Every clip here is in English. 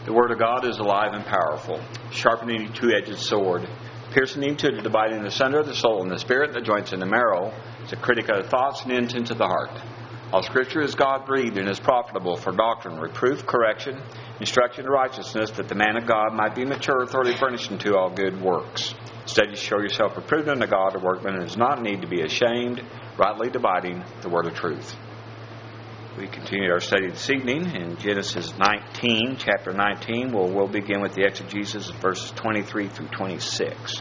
The Word of God is alive and powerful, sharpening a two-edged sword, piercing even to the dividing asunder of the soul and the spirit, and the joints and the marrow, is a critic of the thoughts and intents of the heart. All Scripture is God-breathed and is profitable for doctrine, reproof, correction, instruction in righteousness, that the man of God might be mature, thoroughly furnished unto all good works. Study to show yourself approved unto God, a workman who does not need to be ashamed, rightly dividing the word of truth. We continue our study this evening in Genesis 19, chapter 19. We'll begin with the exegesis of verses 23 through 26.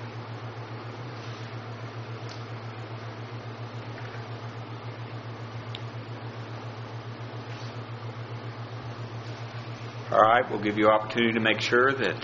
All right, we'll give you opportunity to make sure that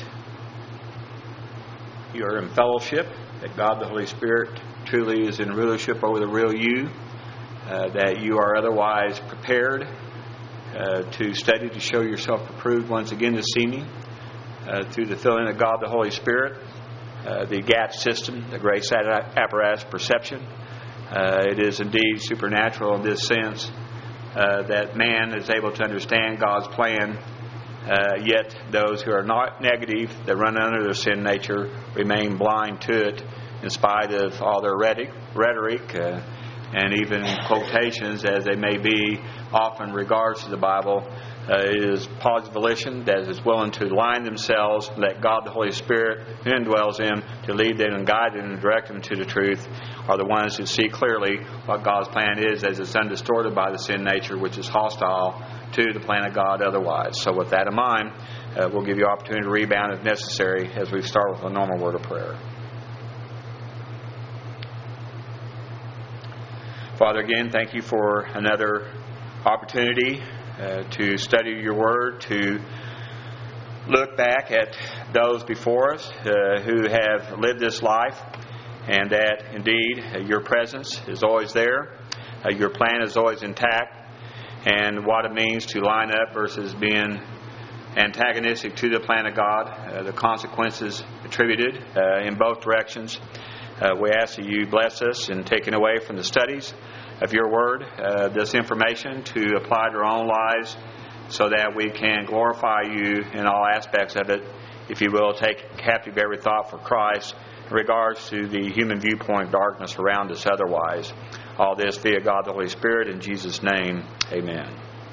you are in fellowship, that God the Holy Spirit truly is in rulership over the real you, that you are otherwise prepared to study to show yourself approved once again this evening through the filling of God the Holy Spirit, the GAP system, the grace apparatus perception. It is indeed supernatural in this sense that man is able to understand God's plan. Yet those who are not negative, that run under their sin nature, remain blind to it in spite of all their rhetoric and even quotations as they may be often in regards to the Bible. It is positive volition that is willing to align themselves, let God the Holy Spirit who indwells them to lead them and guide them and direct them to the truth, are the ones who see clearly what God's plan is as it's undistorted by the sin nature, which is hostile to the plan of God otherwise. So with that in mind, we'll give you opportunity to rebound if necessary as we start with a normal word of prayer. Father, again, thank you for another opportunity to study your word, to look back at those before us who have lived this life, and that indeed your presence is always there, your plan is always intact, and what it means to line up versus being antagonistic to the plan of God, the consequences attributed in both directions. We ask that you bless us in taking away from the studies of your word this information to apply to our own lives so that we can glorify you in all aspects of it, if you will, take captive every thought for Christ in regards to the human viewpoint darkness around us otherwise. All this via God the Holy Spirit, in Jesus' name, amen.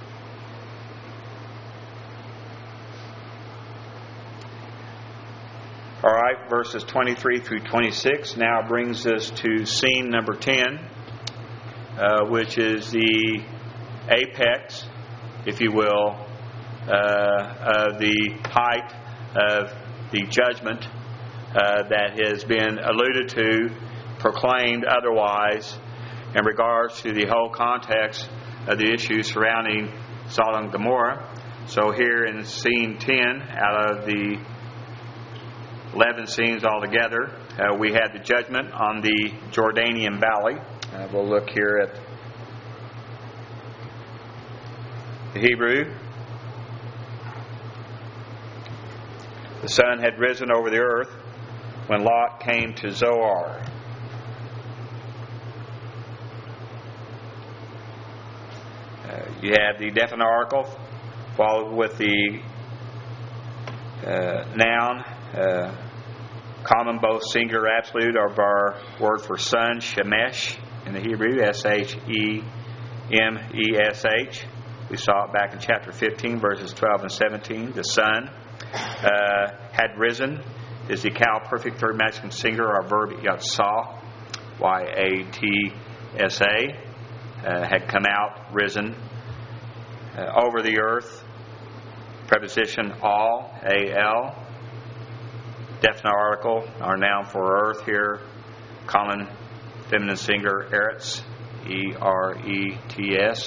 All right, verses 23 through 26 now brings us to scene number 10, which is the apex, if you will, of the height of the judgment that has been alluded to, proclaimed otherwise, in regards to the whole context of the issues surrounding Sodom and Gomorrah. So here in scene 10, out of the 11 scenes altogether, we had the judgment on the Jordanian Valley. We'll look here at the Hebrew. The sun had risen over the earth when Lot came to Zoar. You have the definite article followed with the noun, common both singular absolute of our word for sun, shemesh, in the Hebrew, S-H-E-M-E-S-H. We saw it back in chapter 15, verses 12 and 17. The sun had risen is the Cal perfect third masculine singular, our verb yatsah, Y-A-T-S-A, had come out, risen, over the earth. Preposition all, A-L. Definite article, our noun for earth here, common feminine singular, eretz, E-R-E-T-S.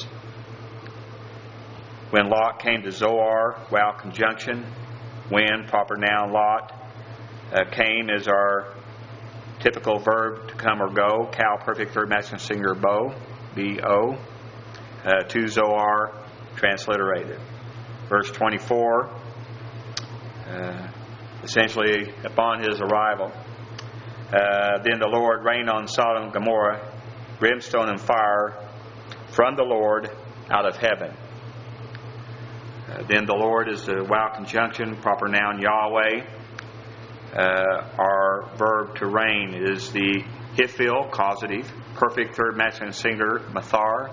When Lot came to Zoar, wow conjunction. When, proper noun, Lot. Came is our typical verb to come or go. Cal perfect third masculine singular, bo, B-O. To Zoar, transliterated. Verse 24, essentially upon his arrival. Then the Lord rained on Sodom and Gomorrah brimstone and fire from the Lord out of heaven. Then the Lord is the wow conjunction, proper noun Yahweh. Our verb to reign is the hifil, causative, perfect third masculine singular, mathar,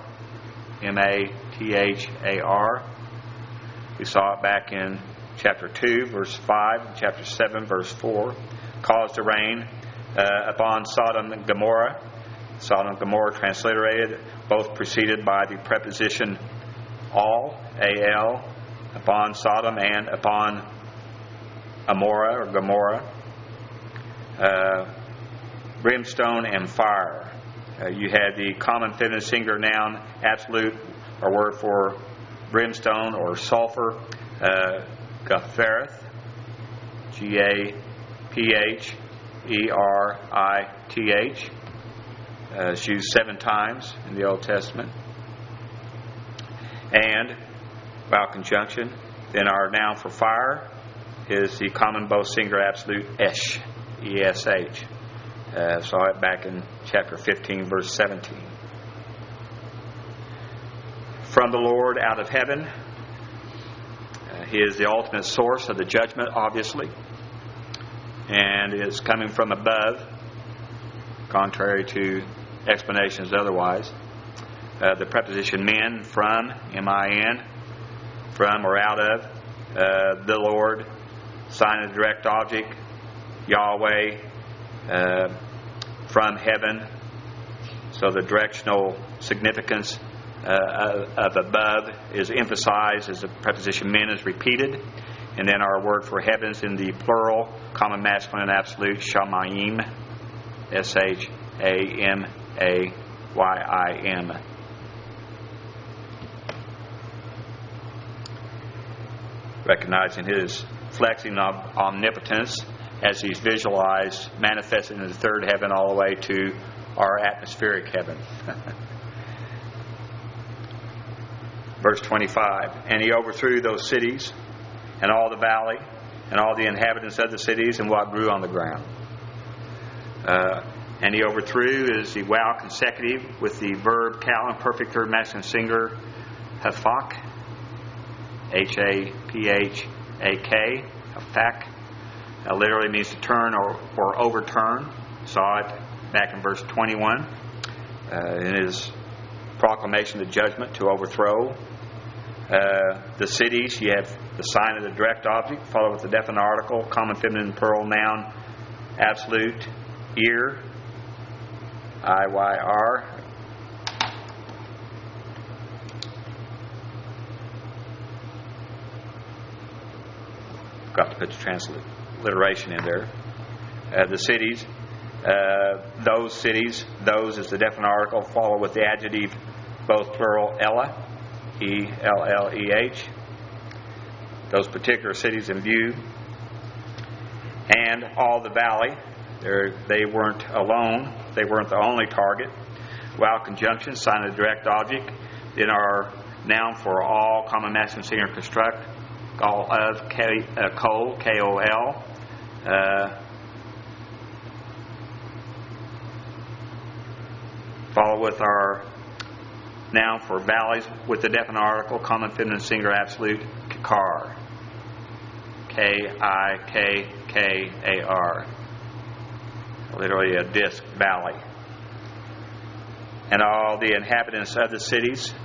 M-A-T-H-A-R. We saw it back in chapter 2, verse 5, chapter 7, verse 4. Caused to rain upon Sodom and Gomorrah. Sodom and Gomorrah transliterated, both preceded by the preposition all, A-L, upon Sodom and upon Amorah or Gomorrah. Brimstone and fire. You had the common feminine singular noun, absolute, or word for brimstone or sulfur, Gapherith, G-A-P-H-E-R-I-T-H. It's used 7 times in the Old Testament. And, vowel conjunction, then our noun for fire is the common both singular absolute esh, E-S-H. Saw it back in chapter 15, verse 17. From the Lord out of heaven. He is the ultimate source of the judgment, obviously. And is coming from above, contrary to explanations otherwise. The preposition min, from, M-I-N, from or out of, the Lord, sign of direct object, Yahweh, from heaven. So the directional significance of above is emphasized as the preposition min is repeated. And then our word for heavens in the plural, common masculine and absolute, shamayim, S-H-A-M-A-Y-I-M. Recognizing His flexing of omnipotence as He's visualized, manifested in the third heaven all the way to our atmospheric heaven. Verse 25, and He overthrew those cities and all the valley and all the inhabitants of the cities and what grew on the ground. And He overthrew is the wow consecutive with the verb kalon, perfect third masculine singular, hafak, H-A-P-H-A-K, hafak. Literally means to turn or overturn. Saw it back in verse 21. In His proclamation of judgment to overthrow. The cities, you have the sign of the direct object, followed with the definite article, common feminine plural noun, absolute, ear, I-Y-R. Got to put the transliteration in there. The cities, those cities, those is the definite article, followed with the adjective, both plural, Ella, E-L-L-E-H. Those particular cities in view. And all the valley. They weren't alone. They weren't the only target. Wow conjunction, sign of direct object. Then our noun for all, common masculine singular construct, all of, Kol, K-O-L. Follow with our noun for valleys with the definite article, common feminine singular absolute, Kikar. K-I-K-K-A-R. Literally a disc, valley. And all the inhabitants of the cities.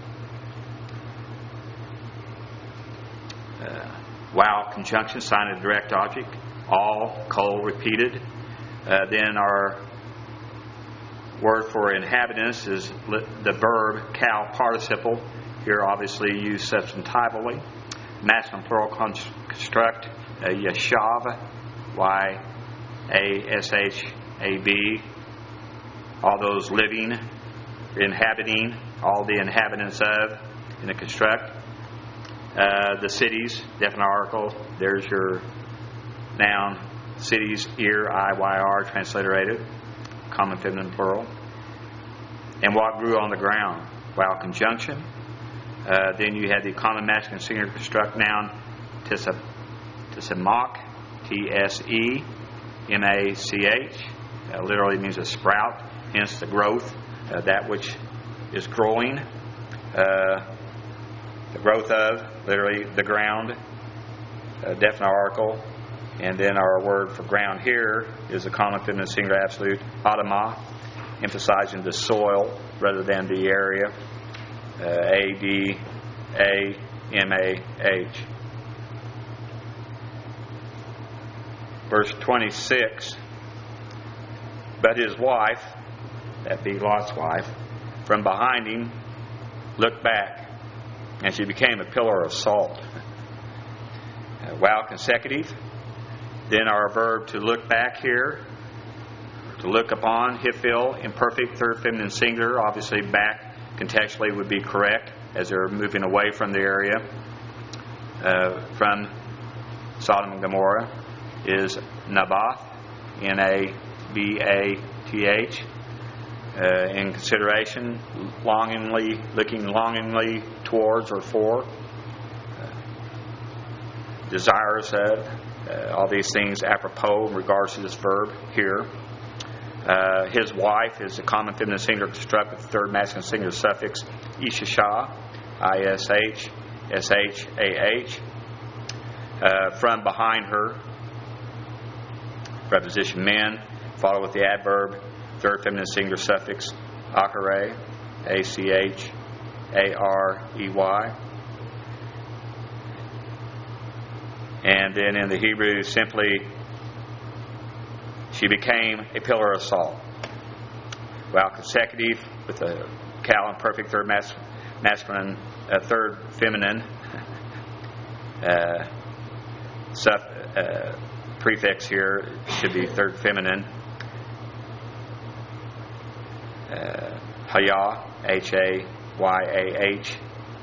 Wow conjunction, sign of direct object. All, Kol, repeated. Then our word for inhabitants is the verb kal participle. Here obviously used substantively. Masculine plural construct, yashav, Y-A-S-H-A-B. All those living, inhabiting, all the inhabitants of in the construct. The cities, definite article, there's your noun, cities, ear, I-Y-R, transliterated, common feminine plural. And what grew on the ground? Wow conjunction. Then you had the common masculine singular construct noun, tisemach, T-S-E-M-A-C-H. Literally means a sprout, hence the growth, that which is growing. The growth of, literally the ground, definite article. And then our word for ground here is a common feminine singular absolute, adamah, emphasizing the soil rather than the area. A-D-A-M-A-H. Verse 26, but his wife, that be Lot's wife, from behind him looked back, and she became a pillar of salt. While consecutive. Then our verb to look back here, to look upon, hifil, imperfect, third feminine singular. Obviously back contextually would be correct as they're moving away from the area. From Sodom and Gomorrah is Nabath, N-A-B-A-T-H. In consideration, looking longingly towards or for. Desirous of. All these things apropos in regards to this verb here. His wife is a common feminine singular construct with the third masculine singular suffix ishashah, I-S-H-S-H-A-H. From behind her, preposition men, followed with the adverb, third feminine singular suffix acharei, A-C-H-A-R-E-Y. And then in the Hebrew, simply, she became a pillar of salt. While consecutive with the cal and perfect third masculine, third feminine prefix here should be third feminine. Hayah, H-A-Y-A-H.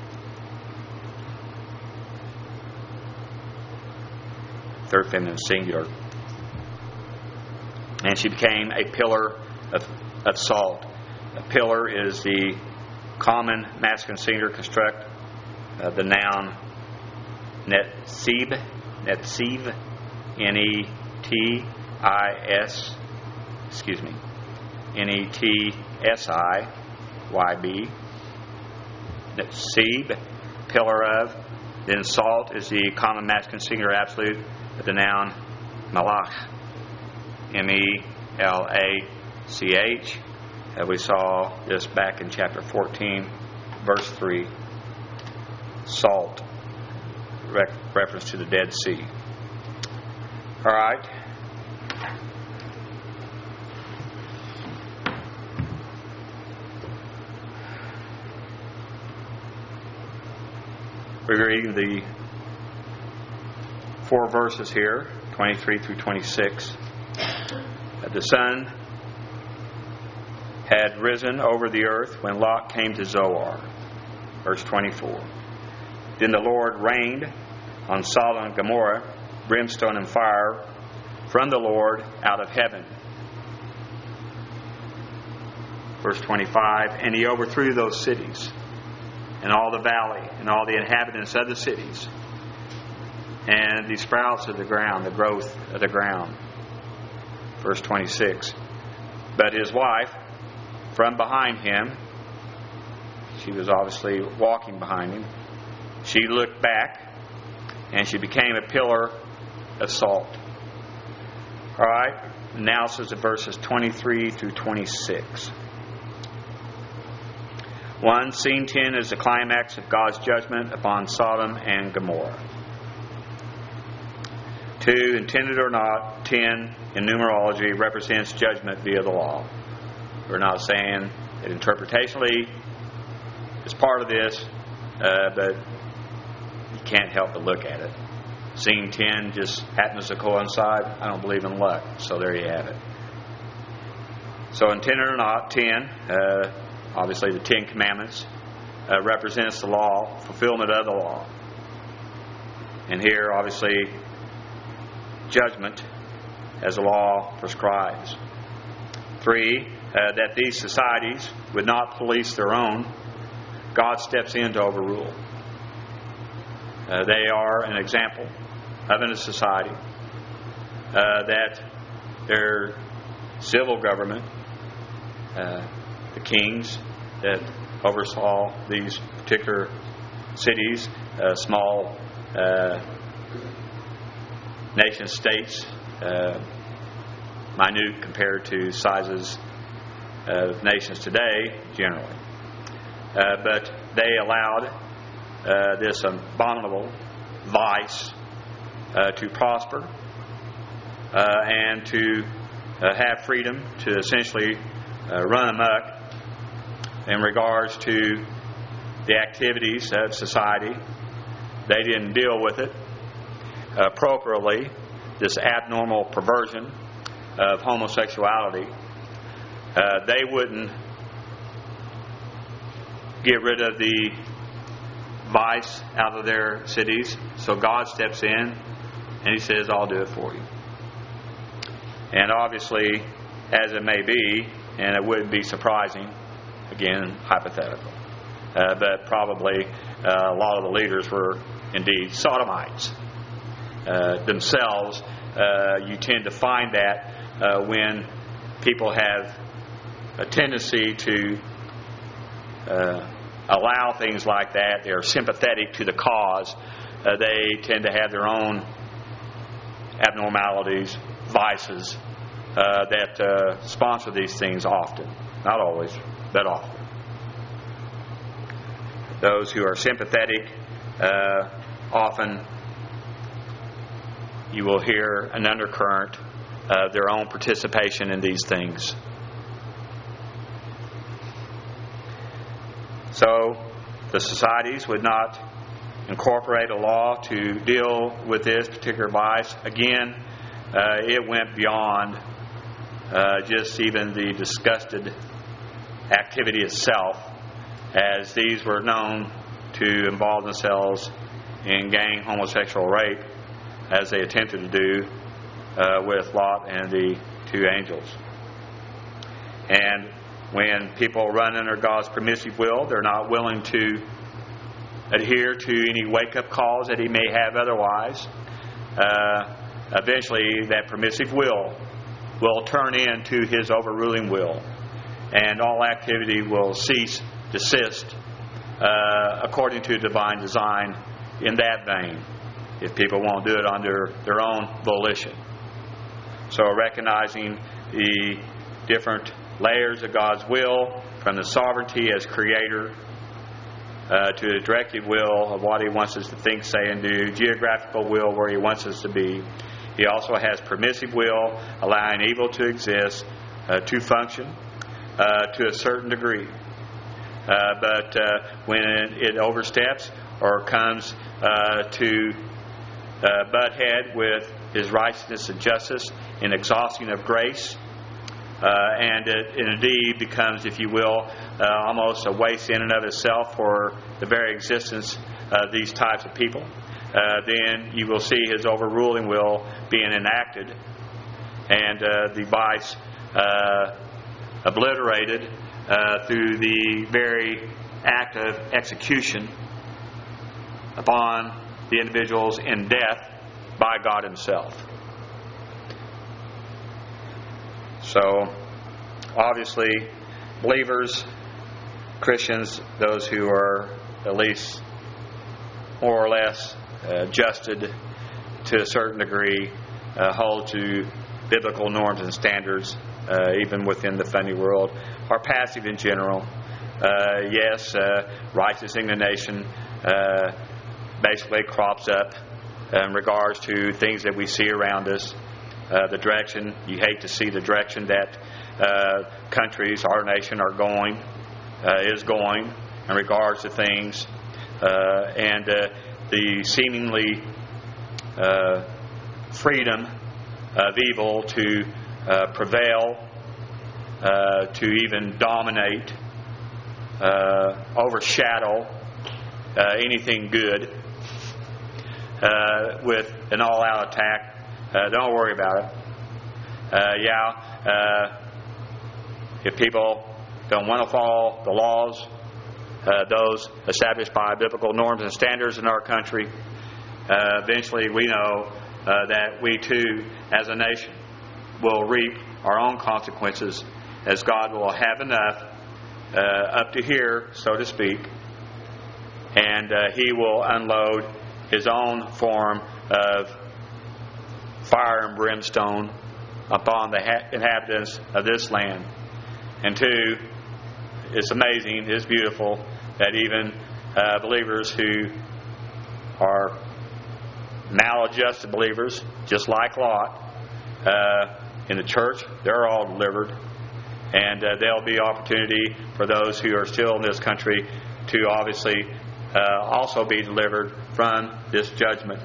Third feminine singular. And she became a pillar of salt. A pillar is the common masculine singular construct. The noun netsiv, N-E-T-S-I-Y-B. Netsiv, pillar of. Then salt is the common masculine singular absolute of the noun malach, M-E-L-A-C-H. We saw this back in chapter 14, verse 3. Salt, reference to the Dead Sea. All right. We're reading the 4 verses here, 23 through 26. The sun had risen over the earth when Lot came to Zoar. Verse 24. Then the Lord rained on Sodom and Gomorrah brimstone and fire from the Lord out of heaven. Verse 25. And he overthrew those cities, and all the valley, and all the inhabitants of the cities, and the sprouts of the ground, the growth of the ground. Verse 26. But his wife, from behind him, she was obviously walking behind him, she looked back, and she became a pillar of salt. All right, analysis of verses 23 through 26. 1. Scene 10 is the climax of God's judgment upon Sodom and Gomorrah. 2. Intended or not, 10 in numerology represents judgment via the law. We're not saying that interpretationally is part of this, but you can't help but look at it. Scene 10 just happens to coincide. I don't believe in luck, so there you have it. So intended or not, 10, obviously the 10 Commandments, represents the law, fulfillment of the law. And here, obviously, judgment as the law prescribes. 3, that these societies would not police their own. God steps in to overrule. They are an example of a society that their civil government, the kings that oversaw these particular cities, small nation states, minute compared to sizes of nations today generally. But they allowed this abominable vice to prosper and to have freedom to essentially run amok in regards to the activities of society. They didn't deal with it appropriately, this abnormal perversion of homosexuality. They wouldn't get rid of the vice out of their cities, so God steps in and He says, I'll do it for you. And obviously, as it may be, and it wouldn't be surprising, again, hypothetical, but probably a lot of the leaders were indeed sodomites themselves. You tend to find that when people have a tendency to allow things like that, they are sympathetic to the cause. They tend to have their own abnormalities, vices that sponsor these things often. Not always, but often. Those who are sympathetic, often you will hear an undercurrent of their own participation in these things. So the societies would not incorporate a law to deal with this particular vice. Again, it went beyond just even the disgusted activity itself, as these were known to involve themselves in gang homosexual rape, as they attempted to do with Lot and the two angels. And when people run under God's permissive will, they're not willing to adhere to any wake-up calls that He may have otherwise. Eventually, that permissive will turn into His overruling will, and all activity will cease, desist, according to divine design in that vein, if people won't do it under their own volition. So recognizing the different layers of God's will, from the sovereignty as creator to the directive will of what He wants us to think, say, and do, geographical will where He wants us to be. He also has permissive will, allowing evil to exist, to function to a certain degree. But when it oversteps or comes to butt head with His righteousness and justice in exhausting of grace, and it indeed becomes, if you will, almost a waste in and of itself for the very existence of these types of people, then you will see His overruling will being enacted, and the vice obliterated through the very act of execution upon the individuals in death by God Himself. So, obviously, believers, Christians, those who are at least more or less adjusted to a certain degree, hold to biblical norms and standards, even within the funny world, are passive in general. Yes, righteous indignation basically crops up in regards to things that we see around us. The direction, you hate to see the direction that countries, our nation, are going, is going in regards to things, and the seemingly freedom of evil to prevail, to even dominate, overshadow anything good with an all-out attack. Don't worry about it. If people don't want to follow the laws, those established by biblical norms and standards in our country, eventually we know that we too, as a nation, will reap our own consequences, as God will have enough up to here, so to speak, and he will unload his own form of fire and brimstone upon the inhabitants of this land. And two, it's amazing, it's beautiful that even believers who are maladjusted believers, just like Lot, in the church, they're all delivered. And there'll be opportunity for those who are still in this country to obviously also be delivered from this judgment.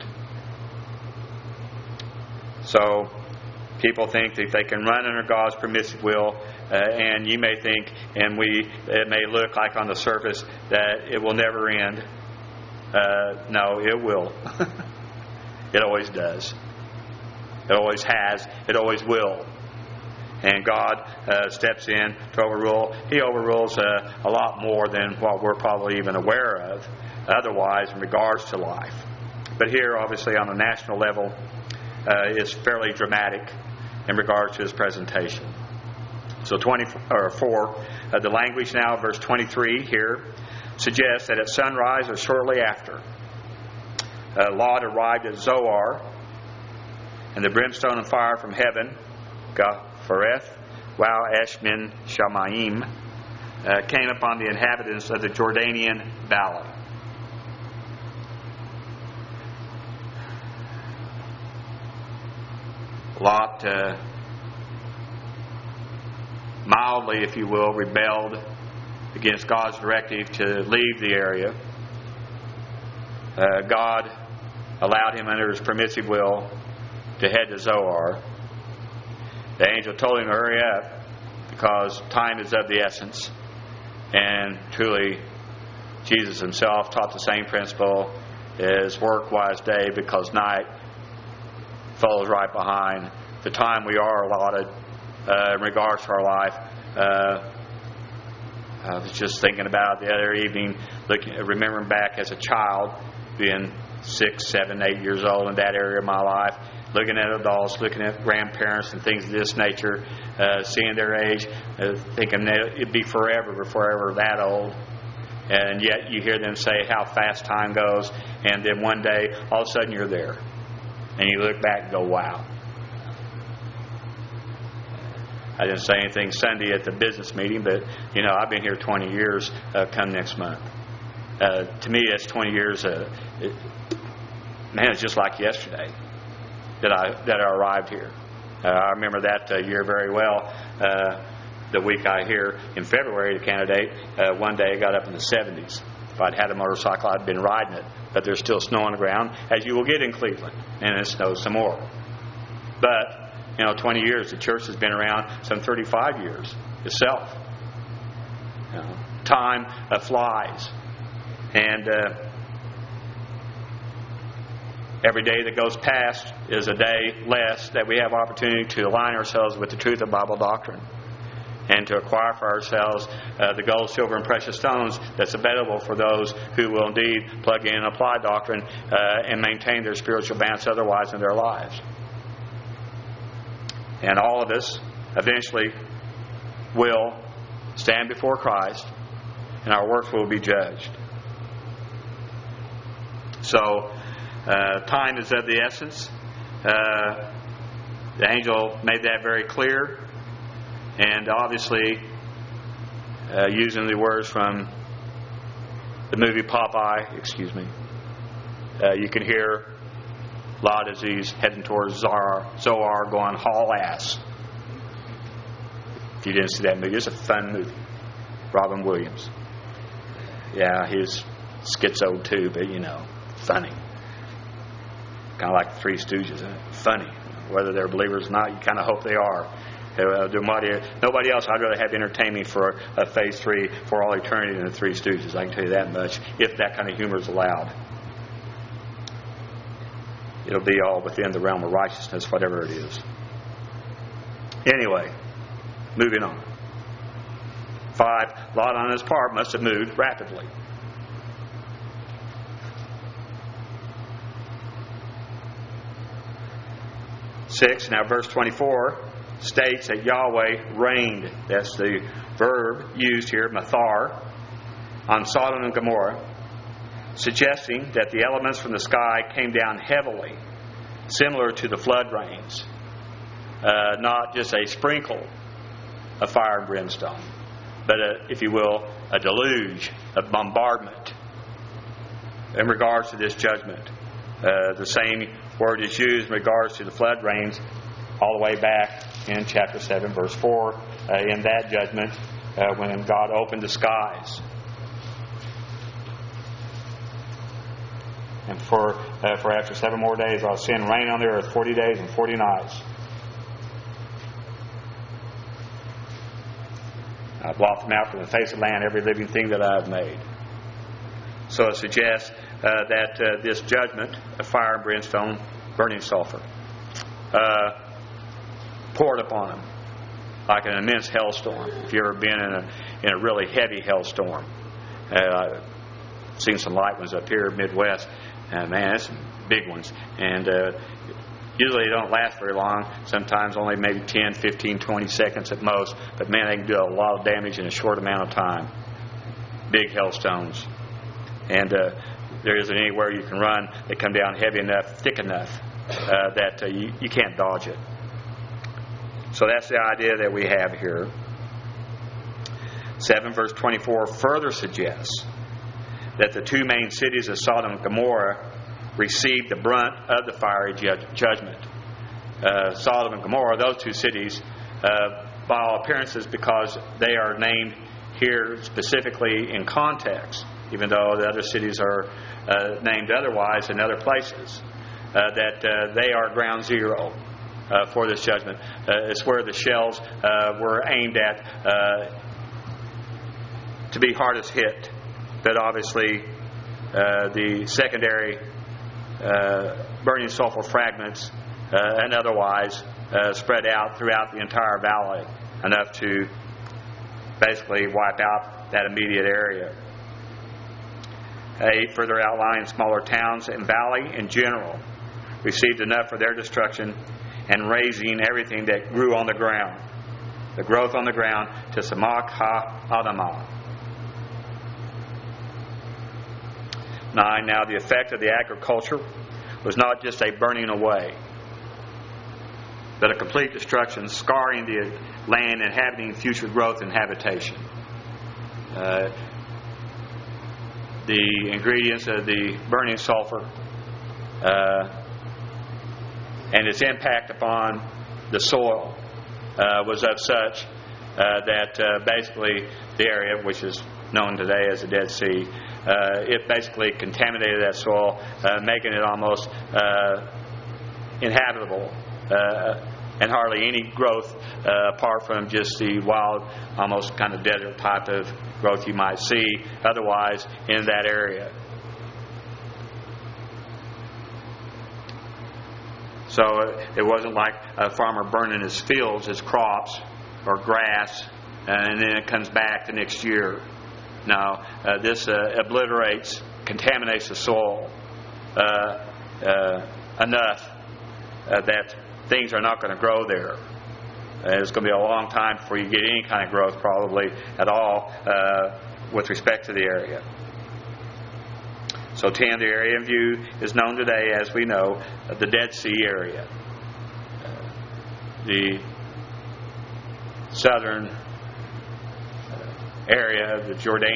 So people think that they can run under God's permissive will, and you may think, and it may look like on the surface that it will never end. No, it will. It always does. It always has. It always will. And God steps in to overrule. He overrules a lot more than what we're probably even aware of otherwise in regards to life. But here, obviously, on a national level, it's fairly dramatic in regards to his presentation. So 4, the language now, verse 23 here, suggests that at sunrise or shortly after, Lot arrived at Zoar, and the brimstone and fire from heaven, Gaphareth, Wow Eshmin Shamayim, came upon the inhabitants of the Jordanian Valley. Lot, mildly, if you will, rebelled against God's directive to leave the area. God allowed him under his permissive will to head to Zoar. The angel told him to hurry up because time is of the essence. And truly, Jesus himself taught the same principle as work while it's day, because night follows right behind. The time we are allotted in regards to our life. I was just thinking about the other evening, remembering back as a child, being 6, 7, 8 years old in that area of my life, looking at adults, looking at grandparents and things of this nature, seeing their age, thinking that it'd be forever before ever that old. And yet you hear them say how fast time goes, and then one day, all of a sudden you're there. And you look back and go, wow. I didn't say anything Sunday at the business meeting, but, I've been here 20 years come next month. To me, that's 20 years. It's just like yesterday that I arrived here. I remember that year very well. The week I here in February to candidate, one day I got up in the 70s. If I'd had a motorcycle, I'd been riding it. But there's still snow on the ground, as you will get in Cleveland, and it snows some more. But 20 years, the church has been around some 35 years itself. Time flies. And every day that goes past is a day less that we have opportunity to align ourselves with the truth of Bible doctrine and to acquire for ourselves the gold, silver, and precious stones that's available for those who will indeed plug in and apply doctrine and maintain their spiritual balance otherwise in their lives. And all of us eventually will stand before Christ, and our works will be judged. So, time is of the essence. The angel made that very clear. And obviously, using the words from the movie Popeye, you can hear Lot as he's heading towards Zoar going, haul ass. If you didn't see that movie, it's a fun movie. Robin Williams. Yeah, he's schizo too, but funny. Kind of like the Three Stooges. Funny. Whether they're believers or not, you kind of hope they are. Nobody else. I'd rather have entertainment for Phase 3 for all eternity than the Three Stooges. I can tell you that much, if that kind of humor is allowed. It'll be all within the realm of righteousness, whatever it is. Anyway, moving on. 5, Lot on his part must have moved rapidly. 6, now verse 24 states that Yahweh reigned. That's the verb used here, mathar, on Sodom and Gomorrah. suggesting that the elements from the sky came down heavily, similar to the flood rains, not just a sprinkle of fire and brimstone, but if you will, a deluge, a bombardment in regards to this judgment. The same word is used in regards to the flood rains all the way back in chapter 7, verse 4, in that judgment when God opened the skies. And for after 7 more days I'll send rain on the earth 40 days and 40 nights. I blot them out from the face of the land, every living thing that I have made. So it suggests that this judgment of fire and brimstone, burning sulfur, poured upon them like an immense hailstorm. If you've ever been in a really heavy hailstorm, I've seen some light ones up here Midwest, and man, that's some big ones. And usually they don't last very long. Sometimes only maybe 10, 15, 20 seconds at most. But man, they can do a lot of damage in a short amount of time. Big hailstones. And there isn't anywhere you can run that come down heavy enough, thick enough, that you can't dodge it. So that's the idea that we have here. 7 verse 24 further suggests that the two main cities of Sodom and Gomorrah received the brunt of the fiery judgment. Sodom and Gomorrah, those two cities, by all appearances, because they are named here specifically in context, even though the other cities are named otherwise in other places, that they are ground zero for this judgment. It's where the shells were aimed at to be hardest hit. But obviously, the secondary burning sulfur fragments and otherwise spread out throughout the entire valley, enough to basically wipe out that immediate area. 8 further outlying smaller towns and valley in general received enough for their destruction and razing everything that grew on the ground, the growth on the ground, to Samak ha-Adamah. 9. Now the effect of the agriculture was not just a burning away, but a complete destruction, scarring the land, inhabiting future growth and habitation. The ingredients of the burning sulfur and its impact upon the soil was of such that basically the area, which is known today as the Dead Sea, it basically contaminated that soil, making it almost inhabitable, and hardly any growth apart from just the wild, almost kind of desert type of growth you might see otherwise in that area. So it wasn't like a farmer burning his fields, his crops, or grass, and then it comes back the next year. No, this obliterates, contaminates the soil enough that things are not going to grow there. It's going to be a long time before you get any kind of growth, probably at all, with respect to the area. So 10, the area in view is known today, as we know, the Dead Sea area. The southern area of the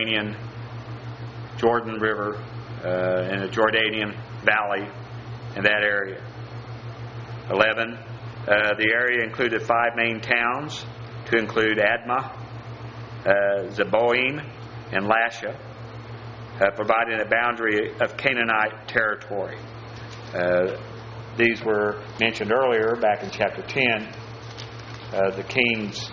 Jordan River and the Jordanian Valley in that area. 11, the area included 5 main towns, to include Admah, Zeboim, and Lasha, providing a boundary of Canaanite territory. These were mentioned earlier back in chapter 10. The kings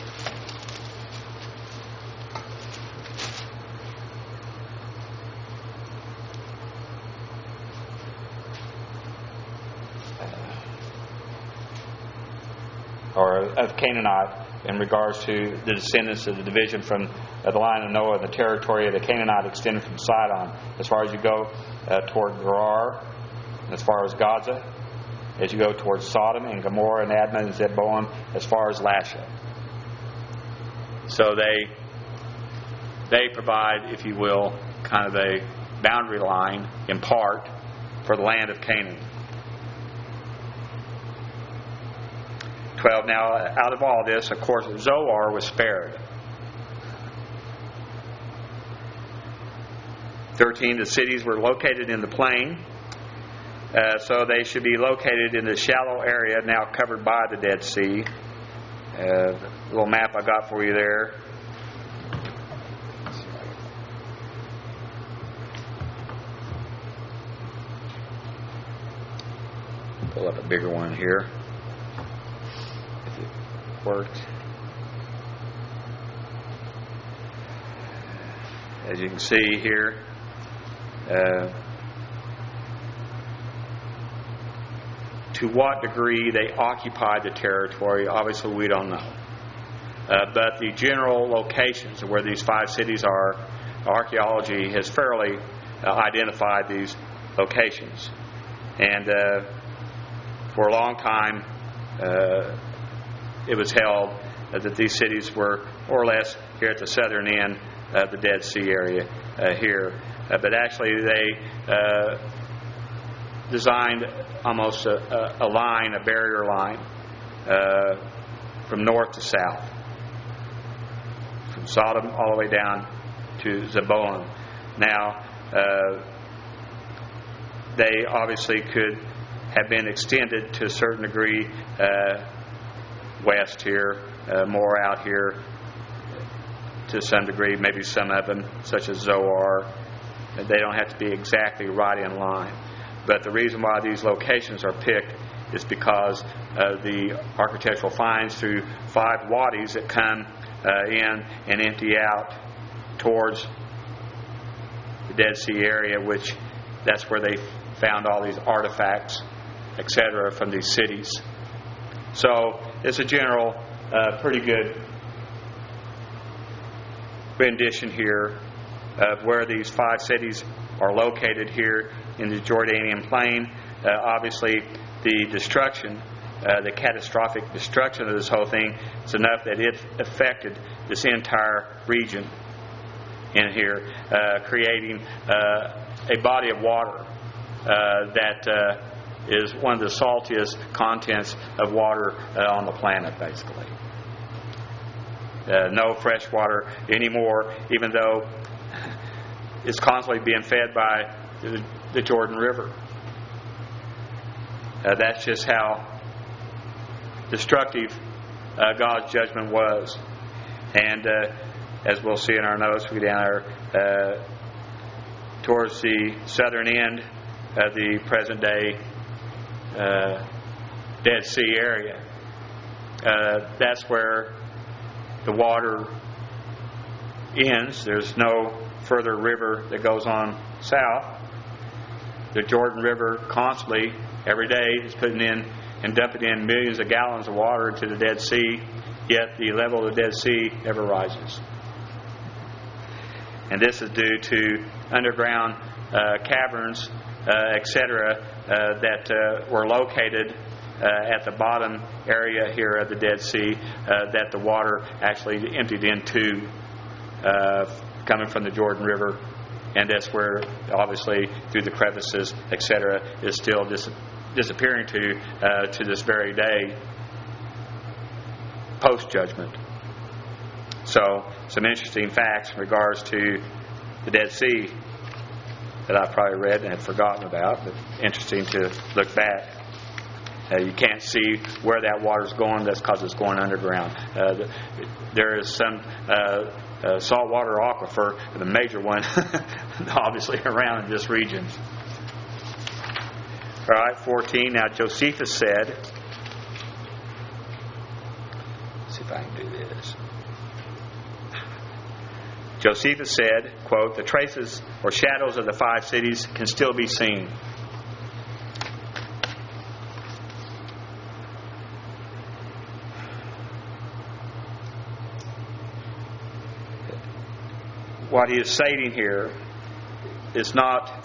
or of Canaanite, in regards to the descendants of the division from the line of Noah, the territory of the Canaanite extended from Sidon, as far as you go toward Gerar, as far as Gaza, as you go towards Sodom and Gomorrah and Admah and Zeboim, as far as Lasha. So they provide, if you will, kind of boundary line, in part, for the land of Canaan. 12. Now, out of all this, of course, Zoar was spared. 13. The cities were located in the plain, so they should be located in the shallow area now covered by the Dead Sea. Little map I got for you there. Pull up a bigger one here. If it works. As you can see here, to what degree they occupied the territory, obviously we don't know. But the general locations of where these 5 cities are, archaeology has fairly identified these locations. And for a long time, it was held that these cities were more or less here at the southern end of the Dead Sea area here. But actually they designed almost a line, a barrier line, from north to south, from Sodom all the way down to Zebulun. Now, they obviously could have been extended to a certain degree west here, more out here to some degree, maybe some of them, such as Zoar. They don't have to be exactly right in line. But the reason why these locations are picked is because of the architectural finds through 5 wadis that come in and empty out towards the Dead Sea area, which that's where they found all these artifacts, etc., from these cities. So it's a general, pretty good rendition here of where these 5 cities are located here in the Jordanian plain. Obviously, the destruction, the catastrophic destruction of this whole thing is enough that it affected this entire region in here, creating a body of water that is one of the saltiest contents of water on the planet, basically. No fresh water anymore, even though it's constantly being fed by the Jordan River. That's just how destructive God's judgment was. And as we'll see in our notes, we go down there towards the southern end of the present day Dead Sea area. That's where the water ends. There's no further river that goes on south. The Jordan River constantly, every day, is putting in and dumping in millions of gallons of water into the Dead Sea, yet the level of the Dead Sea never rises. And this is due to underground caverns, etc., that were located at the bottom area here of the Dead Sea that the water actually emptied into, coming from the Jordan River. And that's where, obviously, through the crevices, etc., is still disappearing to this very day, post-judgment. So, some interesting facts in regards to the Dead Sea that I've probably read and have forgotten about, but interesting to look back. You can't see where that water's going. That's because it's going underground. There is some saltwater aquifer, the major one, obviously around in this region. All right, 14. Now Josephus said, let's see if I can do this. Josephus said, quote, "The traces or shadows of the 5 cities can still be seen. What he is stating here is not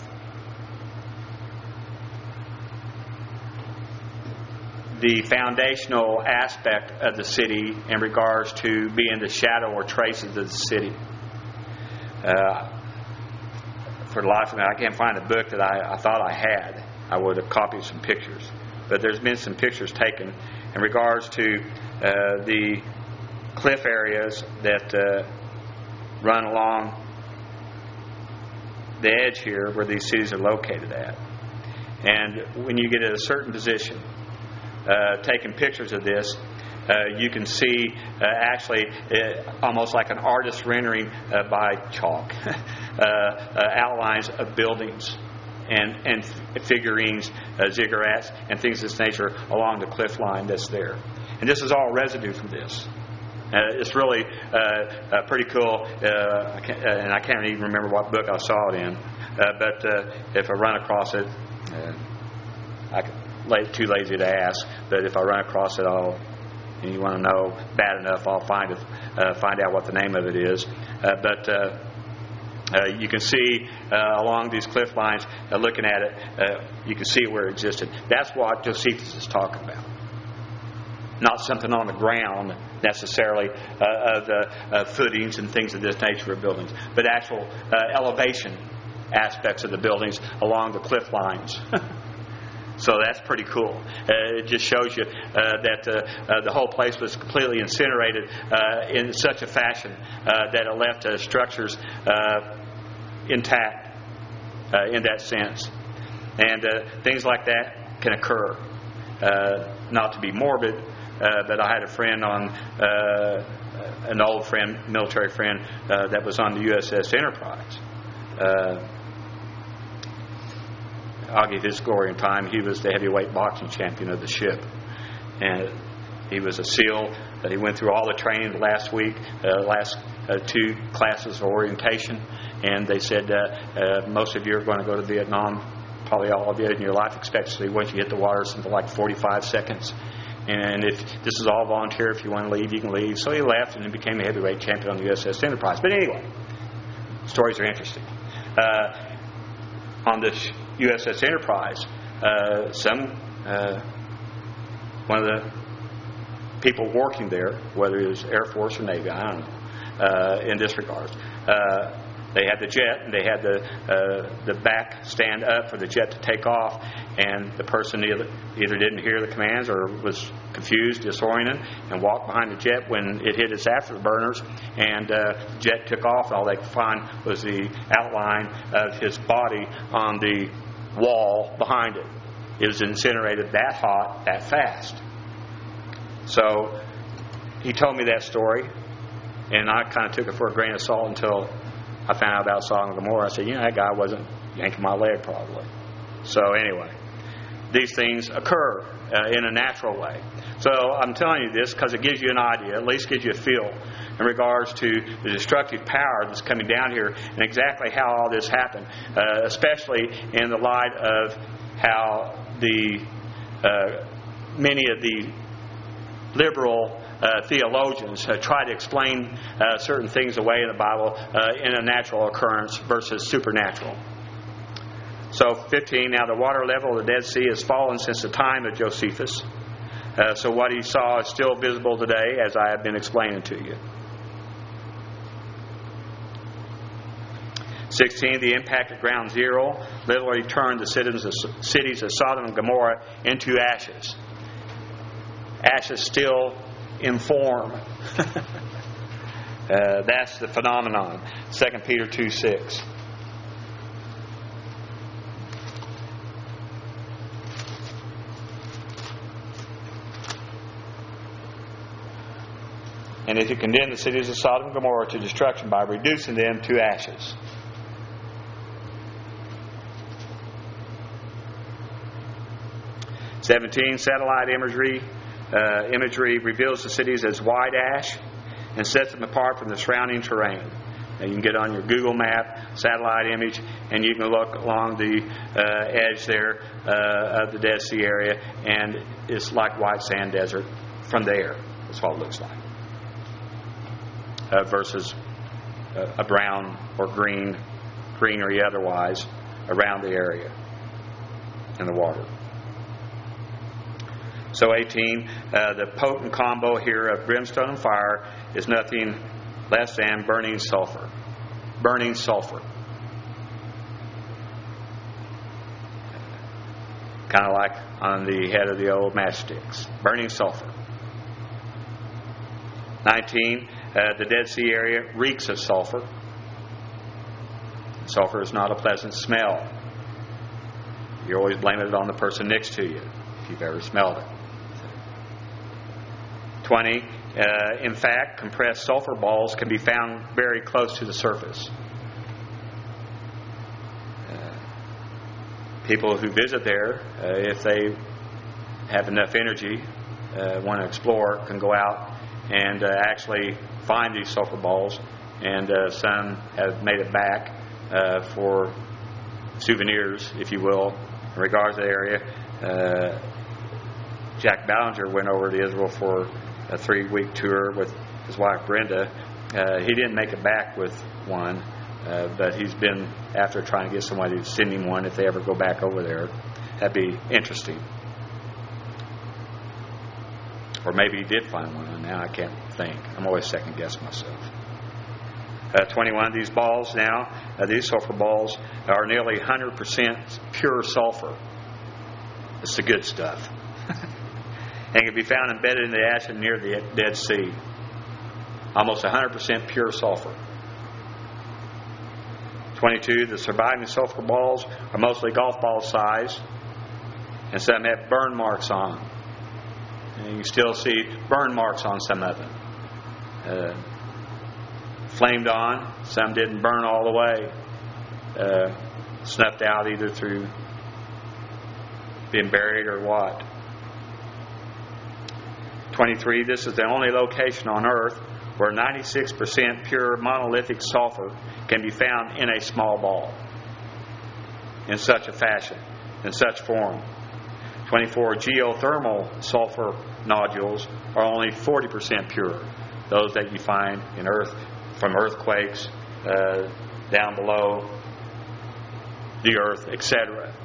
the foundational aspect of the city in regards to being the shadow or traces of the city. for the life of me, I can't find a book that I thought I had. I would have copied some pictures. But there's been some pictures taken in regards to the cliff areas that run along the edge here where these cities are located at. And when you get at a certain position, taking pictures of this, you can see actually almost like an artist rendering by chalk outlines of buildings and figurines, ziggurats, and things of this nature along the cliff line that's there. And this is all residue from this. It's really pretty cool, and I can't even remember what book I saw it in. But if I run across it, I'm too lazy to ask. But if I run across it, and you want to know bad enough, I'll find out what the name of it is. But you can see along these cliff lines, looking at it, you can see where it existed. That's what Josephus is talking about. Not something on the ground necessarily of the footings and things of this nature of buildings, but actual elevation aspects of the buildings along the cliff lines. So that's pretty cool. It just shows you that the whole place was completely incinerated in such a fashion that it left structures intact in that sense. And things like that can occur. Not to be morbid, but I had a friend an old friend, military friend, that was on the USS Enterprise. I'll give his story in time. He was the heavyweight boxing champion of the ship. And he was a SEAL. He went through all the training last week, last 2 classes of orientation. And they said most of you are going to go to Vietnam, probably all of you, in your life expectancy once you hit the water, something like 45 seconds. And if this is all volunteer, if you want to leave, you can leave. So he left and he became a heavyweight champion on the USS Enterprise. But anyway, stories are interesting. On this USS Enterprise, one of the people working there, whether it was Air Force or Navy, I don't know, in this regard, they had the jet, and they had the back stand up for the jet to take off, and the person either didn't hear the commands or was confused, disoriented, and walked behind the jet when it hit its afterburners, and the jet took off. All they could find was the outline of his body on the wall behind it. It was incinerated that hot, that fast. So he told me that story, and I kind of took it for a grain of salt until I found out about Sodom and Gomorrah. I said, that guy wasn't yanking my leg probably. So anyway, these things occur in a natural way. So I'm telling you this because it gives you an idea, at least gives you a feel in regards to the destructive power that's coming down here and exactly how all this happened, especially in the light of how many of the liberal theologians try to explain certain things away in the Bible in a natural occurrence versus supernatural. So 15, now the water level of the Dead Sea has fallen since the time of Josephus. So what he saw is still visible today, as I have been explaining to you. 16, the impact of ground zero literally turned the cities of Sodom and Gomorrah into ashes. Ashes still in form. That's the phenomenon. 2 Peter 2:6. And if you condemn the cities of Sodom and Gomorrah to destruction by reducing them to ashes. Satellite imagery reveals the cities as white ash and sets them apart from the surrounding terrain. Now you can get on your Google map, satellite image, and you can look along the edge there of the Dead Sea area, and it's like white sand desert from there. That's what it looks like. Versus a brown or greenery otherwise around the area in the water. So 18, the potent combo here of brimstone and fire is nothing less than burning sulfur. Burning sulfur. kind of like on the head of the old matchsticks. Burning sulfur. 19, the Dead Sea area reeks of sulfur. Sulfur is not a pleasant smell. You always blame it on the person next to you, if you've ever smelled it. 20, in fact, compressed sulfur balls can be found very close to the surface. People who visit there, if they have enough energy, want to explore, can go out and actually find these sulfur balls, and some have made it back for souvenirs, if you will, in regards to the area. Jack Ballinger went over to Israel for a 3-week tour with his wife Brenda. He didn't make it back with one, but he's been after trying to get somebody to send him one if they ever go back over there. That'd be interesting. Or maybe he did find one, and now I can't think. I'm always second guess myself. 21, these balls now, these sulfur balls are nearly 100% pure sulfur. It's the good stuff. And can be found embedded in the ash near the Dead Sea. Almost 100% pure sulfur. 22, the surviving sulfur balls are mostly golf ball size, and some have burn marks on them. And you still see burn marks on some of them. Flamed on, some didn't burn all the way. Snuffed out either through being buried or what. 23, this is the only location on Earth where 96% pure monolithic sulfur can be found in a small ball. In such a fashion, in such form. 24, geothermal sulfur nodules are only 40% pure. Those that you find in Earth from earthquakes, down below the Earth, etc.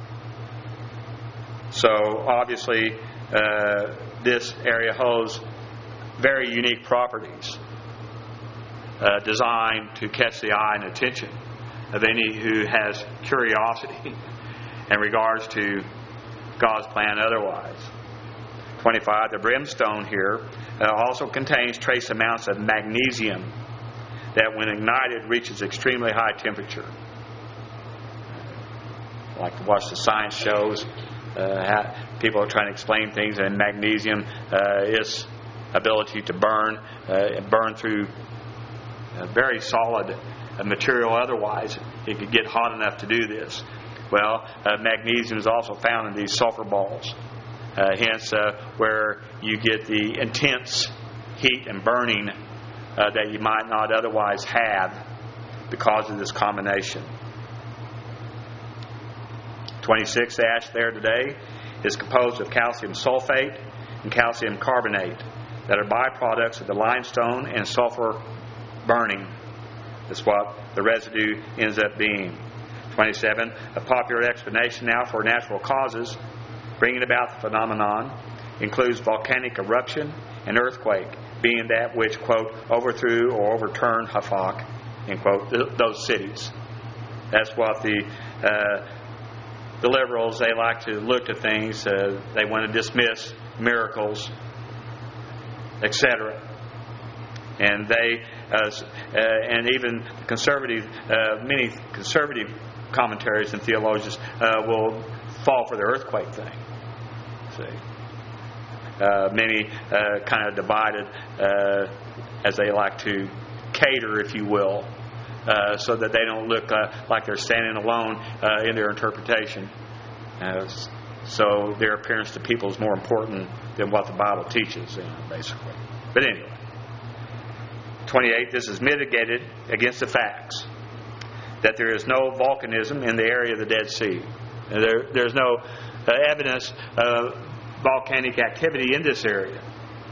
So obviously this area holds very unique properties designed to catch the eye and attention of any who has curiosity in regards to God's plan otherwise. 25, the brimstone here also contains trace amounts of magnesium that when ignited reaches extremely high temperature. I like to watch the science shows. How people are trying to explain things, and magnesium its ability to burn through very solid material otherwise. It could get hot enough to do this. Well, magnesium is also found in these sulfur balls. Hence, where you get the intense heat and burning that you might not otherwise have because of this combination. 26, the ash there today is composed of calcium sulfate and calcium carbonate that are byproducts of the limestone and sulfur burning. That's what the residue ends up being. 27, a popular explanation now for natural causes bringing about the phenomenon includes volcanic eruption and earthquake, being that which, quote, overthrew or overturned Hafak, end quote, those cities. That's what the liberals, they like to look at things. They want to dismiss miracles, etc. And they, and even conservative, many conservative commentaries and theologians will fall for the earthquake thing. See, many kind of divided as they like to cater, if you will, so that they don't look like they're standing alone in their interpretation. So their appearance to people is more important than what the Bible teaches, basically. But anyway, 28, this is mitigated against the facts that there is no volcanism in the area of the Dead Sea. There's no evidence of volcanic activity in this area.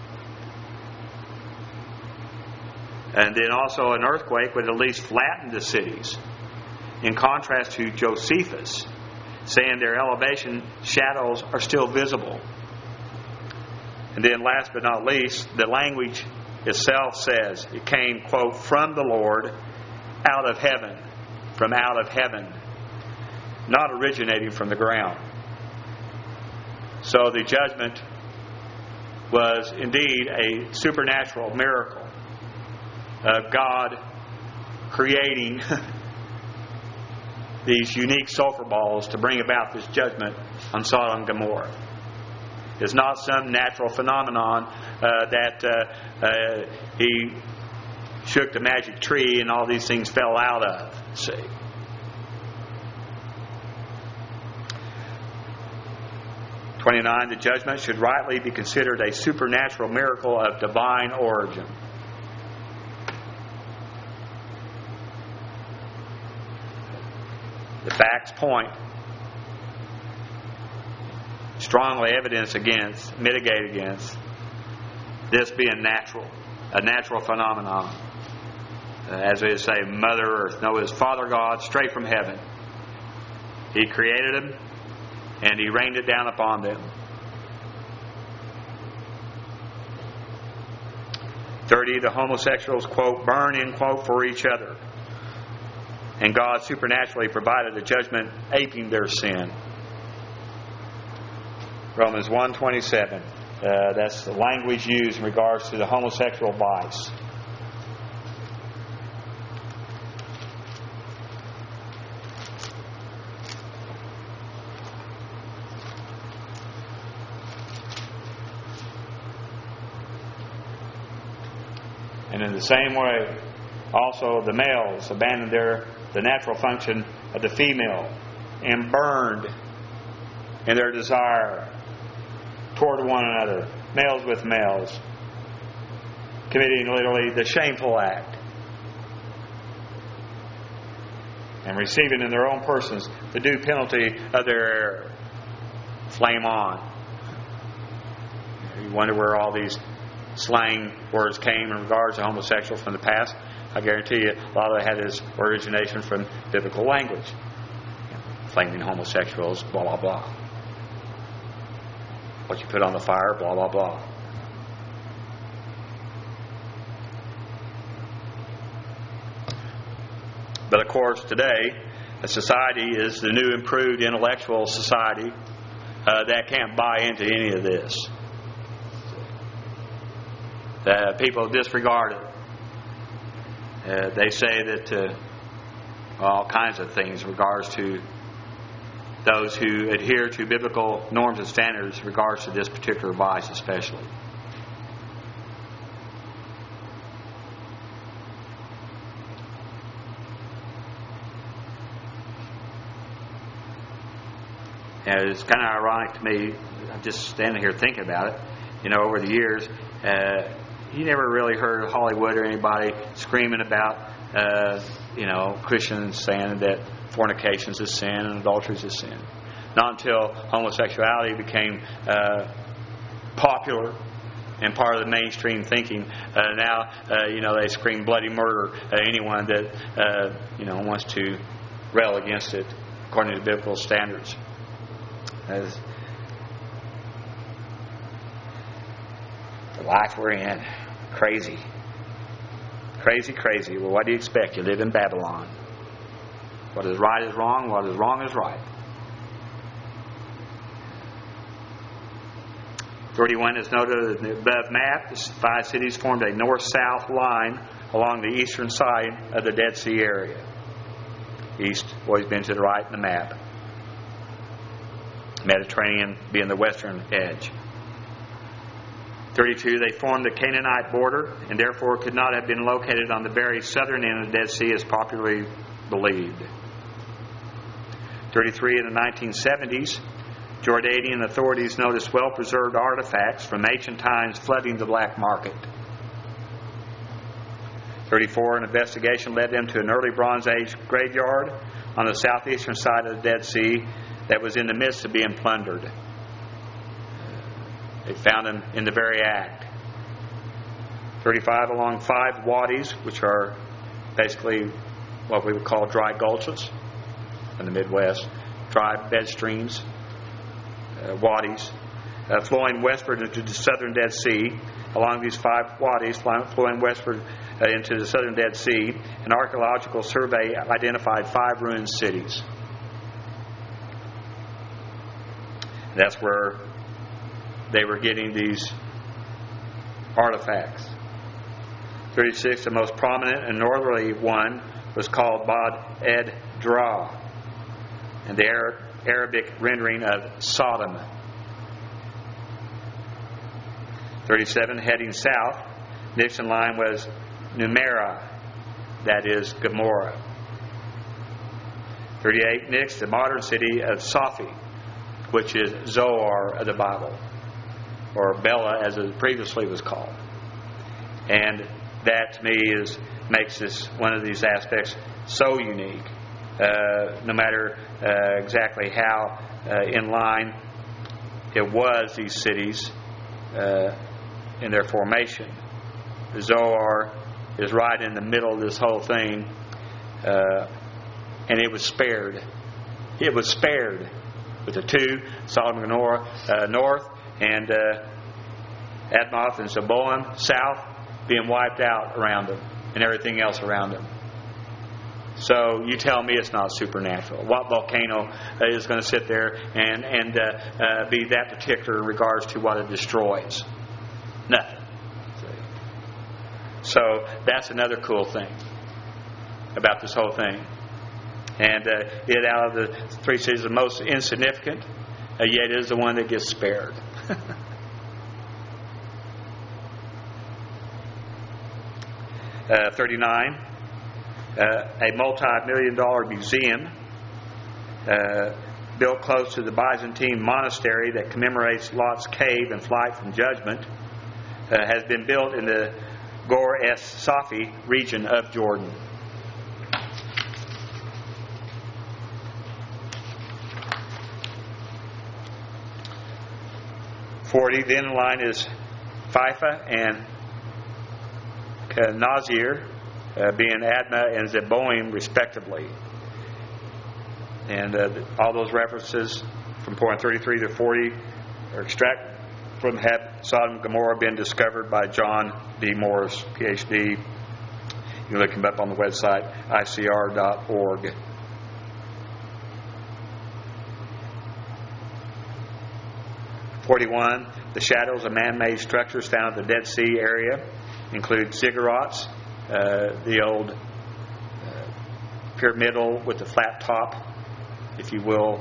And then also an earthquake would at least flatten the cities, in contrast to Josephus, saying their elevation shadows are still visible. And then last but not least, the language itself says it came, quote, from the Lord, out of heaven, from out of heaven, not originating from the ground. So the judgment was indeed a supernatural miracle of God creating these unique sulfur balls to bring about this judgment on Sodom and Gomorrah. It's not some natural phenomenon that he shook the magic tree and all these things fell out of. See. The judgment should rightly be considered a supernatural miracle of divine origin. The facts point strongly mitigate against this being natural, a natural phenomenon. As we say, Mother Earth. No, it was Father God straight from heaven. He created them and He rained it down upon them. 30, the homosexuals, quote, burn, end quote, for each other. And God supernaturally provided a judgment aping their sin. Romans 1:27. That's the language used in regards to the homosexual vice. And in the same way, also the males abandoned the natural function of the female and burned in their desire toward one another, males with males, committing literally the shameful act and receiving in their own persons the due penalty of their error. Flame on. You wonder where all these slang words came in regards to homosexual from the past. I guarantee you a lot of it had its origination from biblical language. Flaming homosexuals, blah, blah, blah. What you put on the fire, blah, blah, blah. But of course today, a society is the new improved intellectual society that can't buy into any of this. People disregard it. They say that all kinds of things in regards to those who adhere to biblical norms and standards in regards to this particular vice especially. And it's kind of ironic to me, I'm just standing here thinking about it, over the years, you never really heard Hollywood or anybody screaming about, Christians saying that fornication is a sin and adultery is a sin. Not until homosexuality became popular and part of the mainstream thinking. Now, they scream bloody murder at anyone that, wants to rail against it according to biblical standards. As the life we're in, crazy. Crazy. Well, what do you expect? You live in Babylon. What is right is wrong. What is wrong is right. 31 is noted in the above map. The 5 cities formed a north-south line along the eastern side of the Dead Sea area. East always been to the right in the map. Mediterranean being the western edge. 32, they formed the Canaanite border and therefore could not have been located on the very southern end of the Dead Sea as popularly believed. 33, in the 1970s, Jordanian authorities noticed well-preserved artifacts from ancient times flooding the black market. 34, an investigation led them to an early Bronze Age graveyard on the southeastern side of the Dead Sea that was in the midst of being plundered. They found them in the very act. 35, along 5 wadis, which are basically what we would call dry gulches in the Midwest, dry bed streams, wadis, flowing westward into the southern Dead Sea. Along these 5 wadis flowing westward into the southern Dead Sea, an archaeological survey identified 5 ruined cities. That's where they were getting these artifacts. 36, the most prominent and northerly one was called Bad Edra, and the Arabic rendering of Sodom. 37, heading south, next in line was Numera, that is Gomorrah. 38, next, the modern city of Saphi, which is Zoar of the Bible, or Bela as it previously was called. And that to me makes this one of these aspects so unique, no matter exactly how in line it was, these cities in their formation. The Zoar is right in the middle of this whole thing, and it was spared. It was spared with the two, Sodom and Gomorrah north, and Admoth and Zeboim south, being wiped out around them, and everything else around them. So you tell me it's not supernatural. What volcano is going to sit there and be that particular in regards to what it destroys? Nothing. So that's another cool thing about this whole thing. And it, out of the three cities, is the most insignificant, yet it is the one that gets spared. 39, a multi-million-dollar museum built close to the Byzantine monastery that commemorates Lot's cave and flight from judgment has been built in the Gor Es Safi region of Jordan. Then in line is Pipha and Nazir, being Admah and Zeboim respectively. And all those references from point 33 to 40 are extracted from had Sodom and Gomorrah been discovered by John D. Morris, Ph.D. You can look him up on the website, icr.org. The shadows of man-made structures found at the Dead Sea area include ziggurats, the old pyramidal with the flat top, if you will,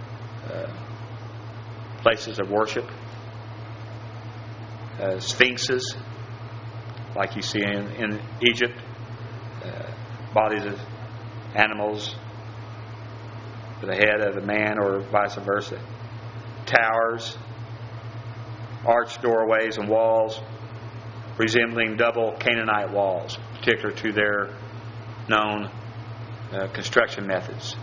places of worship. Sphinxes, like you see in Egypt, bodies of animals with the head of a man or vice versa. Towers, arched doorways and walls resembling double Canaanite walls, particular to their known construction methods.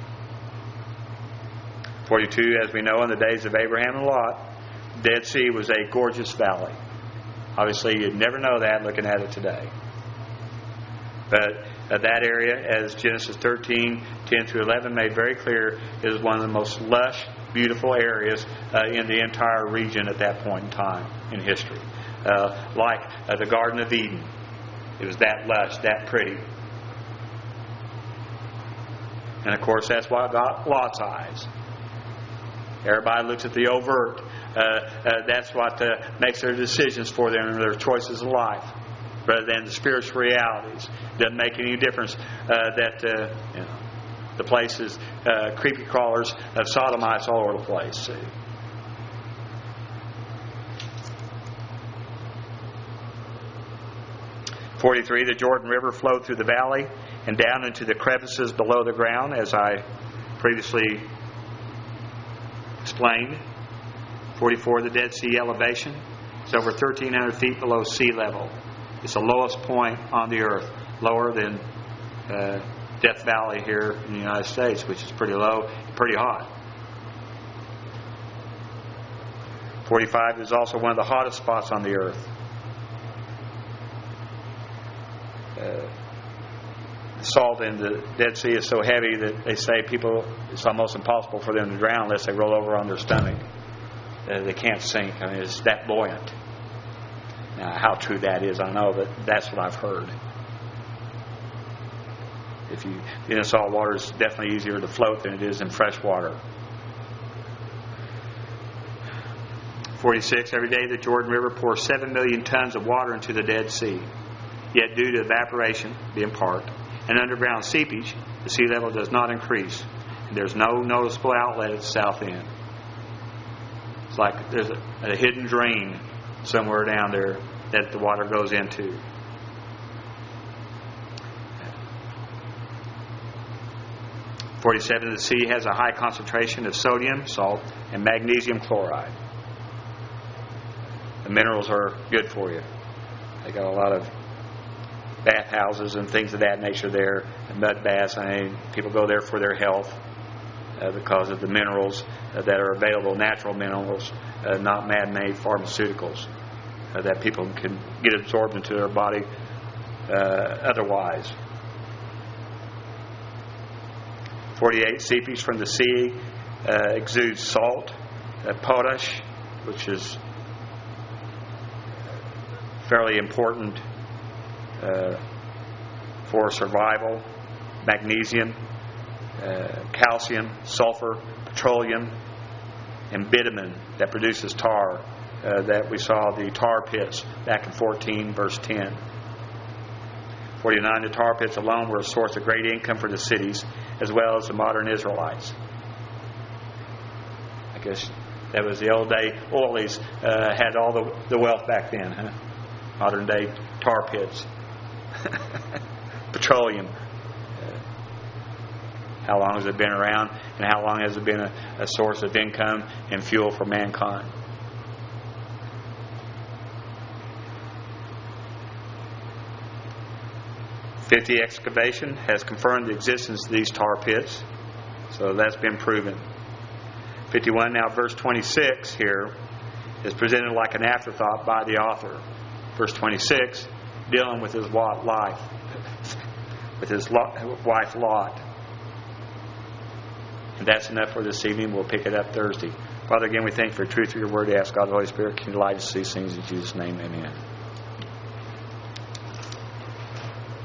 42, as we know, in the days of Abraham and Lot, Dead Sea was a gorgeous valley. Obviously, you'd never know that looking at it today. But that area, as Genesis 13, 10 through 11 made very clear, is one of the most lush, beautiful areas in the entire region at that point in time in history. Like the Garden of Eden. It was that lush, that pretty. And of course, that's what got Lot's eyes. Everybody looks at the overt. That's what makes their decisions for them and their choices of life, rather than the spiritual realities. Doesn't make any difference that the places, creepy crawlers of sodomites all over the place. See? The Jordan River flowed through the valley and down into the crevices below the ground, as I previously explained. 44, the Dead Sea elevation is over 1,300 feet below sea level. It's the lowest point on the earth, lower than Death Valley here in the United States, which is pretty low, pretty hot. 45 is also one of the hottest spots on the earth. The salt in the Dead Sea is so heavy that they say it's almost impossible for them to drown unless they roll over on their stomach. They can't sink. I mean, it's that buoyant. Now, how true that is, I know, but that's what I've heard. If you in salt water, it's definitely easier to float than it is in fresh water. 46, every day the Jordan River pours 7 million tons of water into the Dead Sea. Yet due to evaporation, being part, and underground seepage, the sea level does not increase. And there's no noticeable outlet at the south end. It's like there's a hidden drain somewhere down there that the water goes into. The sea has a high concentration of sodium, salt, and magnesium chloride. The minerals are good for you. They got a lot of bathhouses and things of that nature there, and mud baths. I mean, people go there for their health because of the minerals that are available, natural minerals, not man-made pharmaceuticals that people can get absorbed into their body otherwise. 48, seepage from the sea exudes salt, potash, which is fairly important for survival, magnesium, calcium, sulfur, petroleum, and bitumen that produces tar that we saw the tar pits back in 14 verse 10. 49, the tar pits alone were a source of great income for the cities as well as the modern Israelites. I guess that was the old day. Oilies had all the wealth back then, huh? Modern day tar pits. Petroleum. How long has it been around, and how long has it been a source of income and fuel for mankind? The excavation has confirmed the existence of these tar pits, so that's been proven. 51, now verse 26 here is presented like an afterthought by the author. Verse 26, dealing with his life, with his wife Lot. And that's enough for this evening. We'll pick it up Thursday. Father, again, we thank you for the truth of your word. We ask God, the Holy Spirit, can you light us to these things in Jesus' name. Amen.